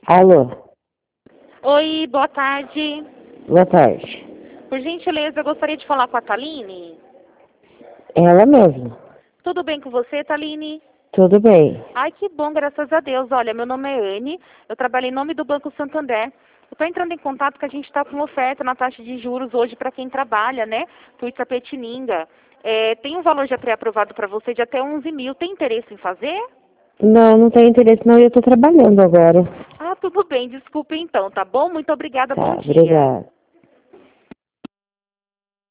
Alô, Oi, boa tarde. boa tarde. Por gentileza, eu gostaria de falar com a Taline. Ela mesma. Tudo bem com você, Taline? Tudo bem. Ai, que bom, graças a Deus. Olha, meu nome é Anne, eu trabalho em nome do Banco Santander. Eu estou entrando em contato porque a gente está com oferta na taxa de juros hoje para quem trabalha, né? Por Itapetininga. Tem um valor já pré-aprovado para você de até 11 mil. Tem interesse em fazer? Não, não tenho interesse não, eu estou trabalhando agora. Ah, tudo bem, desculpe então, tá bom? Muito obrigada, bom Tá, dia. obrigada.